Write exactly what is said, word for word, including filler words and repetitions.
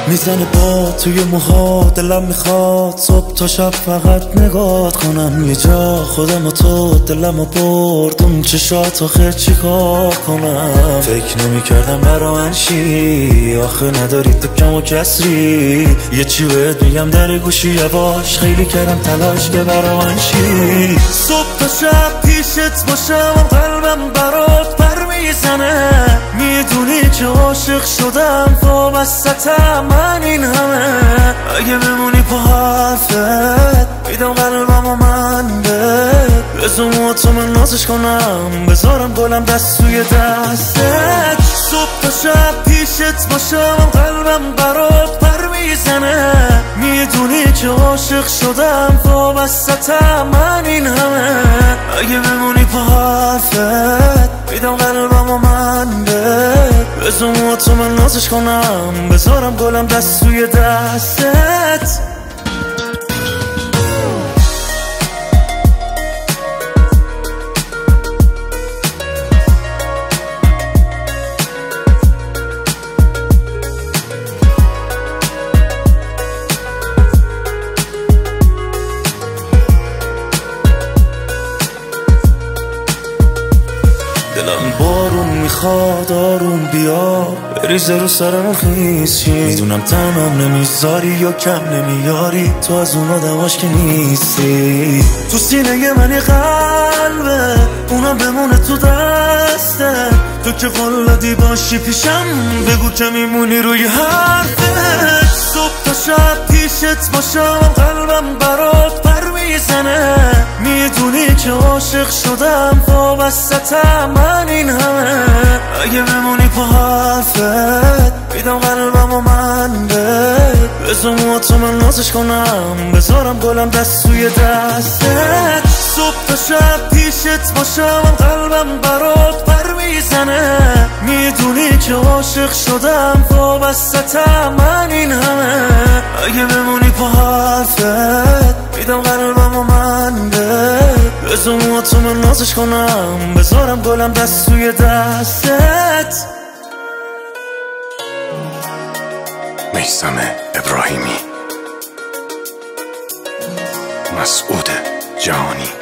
میزنه با توی موها، دلم میخواد صبح تا شب فقط نگات کنم. یه جا خودم و تو دلم و برد اون چشات آخه چی کار کنم. فکر نمی کردم برا من شی، آخه نداری تو کم و کسری. یه چی بهت میگم در گوشی یواش، خیلی کردم تلاش که برا من شی. صبح تا شب پیشت باشم قلبم برات پر میزنه. میدونی که عاشق شدم تو وسطم من این همه. اگه بمونی پا حرفت میدم قلبم و من بهت. بزن تو من نازش کنم، بذارم گلم دست توی دستت. صبح تا شب پیشت باشم قلبم برات پر میزنه. میدونی که عاشق شدم تو وسطم من این همه. اگه بمونی پا حرفت میدم قلبم و من بهت. بزن تو من نازش کنم، بذارم گلم دست توی دستت. دلم بارون میخواد آروم بیا، بریزه رو سرم خیس شی. میدونم تنم نمیذاری یا کم نمیاری، تو از اون آدماش که نیستی. تو سینه من یه قلبه، اونم بمونه تو دسته. تو که قلدی باشی پیشم، بگو که میمونی روی حرفت. صبح تا شب پیشت باشم قلبم برات پر میزنه. میدونی که عاشق شدم تو وسطم من این همه. اگه بمونی پا حرفت میدم قلبم و من بهت. بزن تو من نازش کنم، بذارم گلم دست توی دستت. صبح تا شب پیشت باشم قلبم برات پر میزنه. میدونی که عاشق شدم تو وسطم من این همه. اگه بمونی پا حرفت میدم قلبم و من بهت. بزن تو من نازش کنم، بذارم گلم دست توی دستت. میثم ابراهیمی، مسعود جهانی.